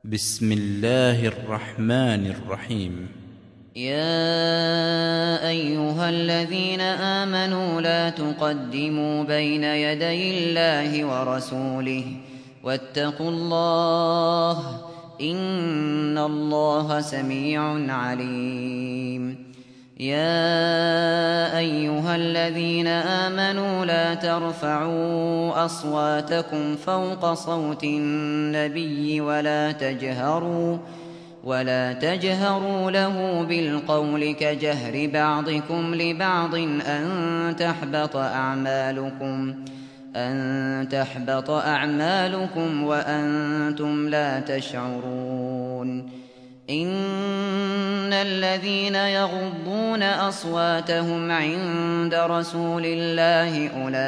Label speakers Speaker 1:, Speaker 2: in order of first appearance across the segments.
Speaker 1: بسم الله الرحمن الرحيم.
Speaker 2: يا أيها الذين آمنوا لا تقدموا بين يدي الله ورسوله واتقوا الله إن الله سميع عليم. يا أيها الذين آمنوا لا ترفعوا أصواتكم فوق صوت النبي ولا تجهروا له بالقول كجهر بعضكم لبعض أن تحبط أعمالكم وأنتم لا تشعرون. إن الذين يغضون أصواتهم عند رسول الله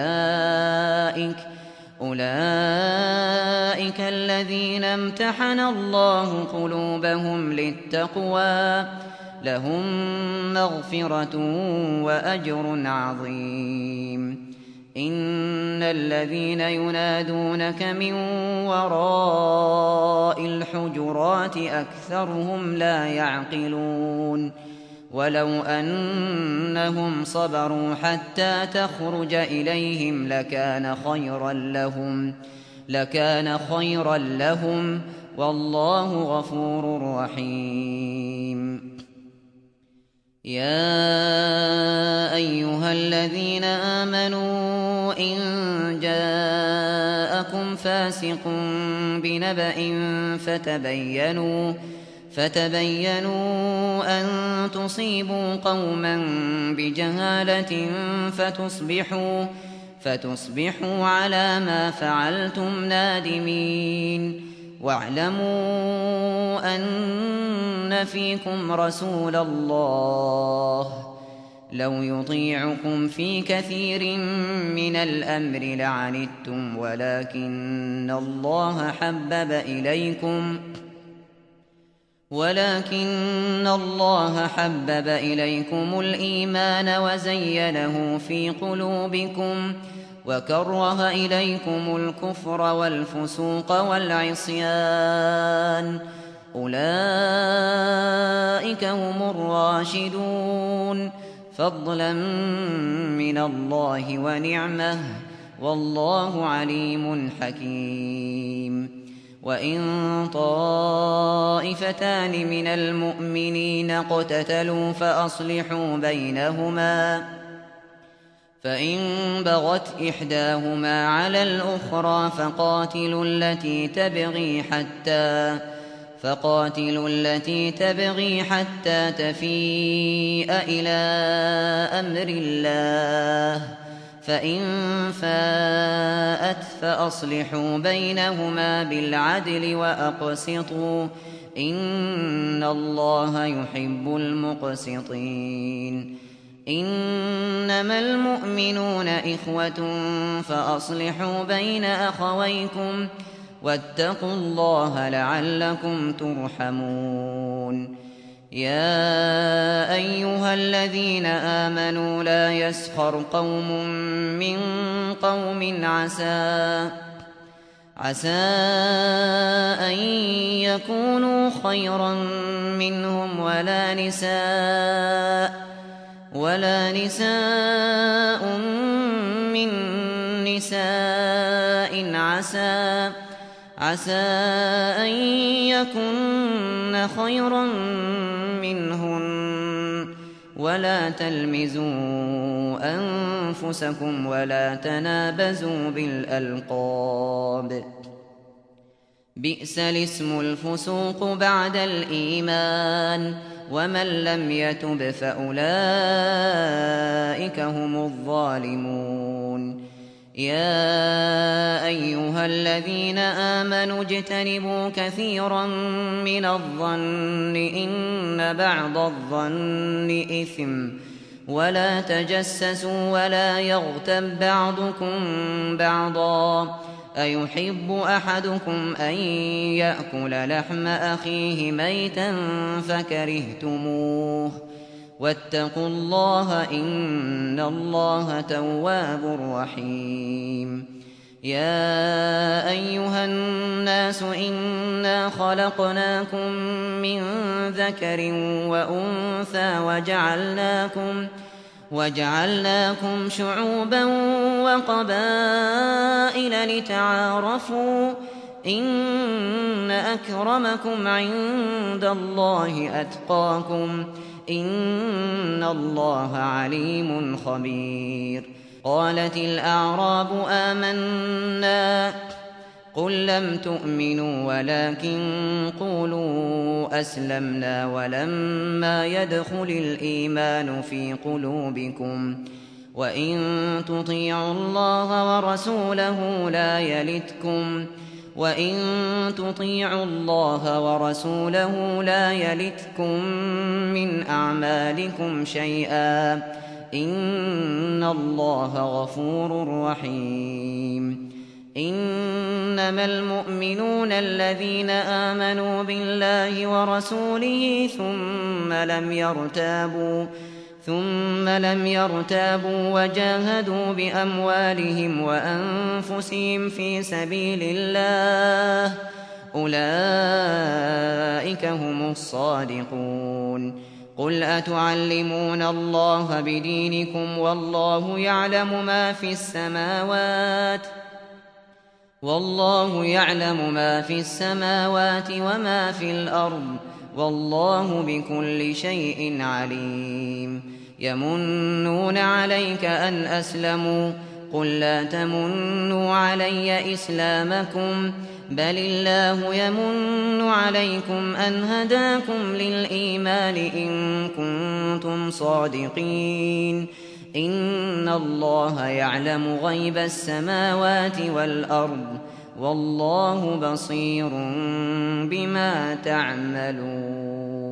Speaker 2: أولئك الذين امتحن الله قلوبهم للتقوى لهم مغفرة وأجر عظيم. إن الذين ينادونك من وراء الحجرات أكثرهم لا يعقلون. ولو أنهم صبروا حتى تخرج إليهم لكان خيرا لهم والله غفور رحيم. يا أيها الذين آمنوا إن جاءكم فاسق بنبأ فتبينوا أن تصيبوا قوما بجهالة فتصبحوا على ما فعلتم نادمين. واعلموا أن فيكم رسول الله لو يطيعكم في كثير من الأمر لعنتم ولكن الله حبب إليكم الإيمان وزينه في قلوبكم وكره إليكم الكفر والفسوق والعصيان أولئك هم الراشدون فضلا من الله ونعمة والله عليم حكيم. وإن طائفتان من المؤمنين اقتتلوا فأصلحوا بينهما فإن بغت إحداهما على الأخرى فقاتلوا التي تبغي حتى تفيء إلى أمر الله فإن فاءت فأصلحوا بينهما بالعدل وأقسطوا إن الله يحب المقسطين. إنما المؤمنون إخوة فأصلحوا بين أخويكم واتقوا الله لعلكم ترحمون. يا أيها الذين آمنوا لا يسخر قوم من قوم عسى أن يكونوا خيرا منهم ولا نساء من نساء عسى أن يكن خيرا منهن ولا تلمزوا أنفسكم ولا تنابزوا بالألقاب بئس الاسم الفسوق بعد الإيمان ومن لم يتب فأولئك هم الظالمون. يا أيها الذين آمنوا اجتنبوا كثيرا من الظن إن بعض الظن إثم ولا تجسسوا ولا يغتب بعضكم بعضا أيحب أحدكم أن يأكل لحم أخيه ميتا فكرهتموه واتقوا الله إن الله تواب رحيم. يا أيها الناس إنا خلقناكم من ذكر وأنثى وجعلناكم شعوبا وقبائل لتعارفوا إن أكرمكم عند الله أتقاكم إن الله عليم خبير. قالت الأعراب آمنا قل لم تؤمنوا ولكن قولوا أسلمنا ولما يدخل الإيمان في قلوبكم وإن تطيعوا الله ورسوله لا يلتكم من أعمالكم شيئا إن الله غفور رحيم. إنما المؤمنون الذين آمنوا بالله ورسوله ثم لم يرتابوا وجاهدوا بأموالهم وأنفسهم في سبيل الله أولئك هم الصادقون. قل أتعلمون الله بدينكم والله يعلم ما في السماوات وما في الأرض والله بكل شيء عليم. يمنون عليك أن أسلموا قل لا تمنوا علي إسلامكم بل الله يمن عليكم أن هداكم للإيمان إن كنتم صادقين. إن الله يعلم غيب السماوات والأرض والله بصير بما تعملون.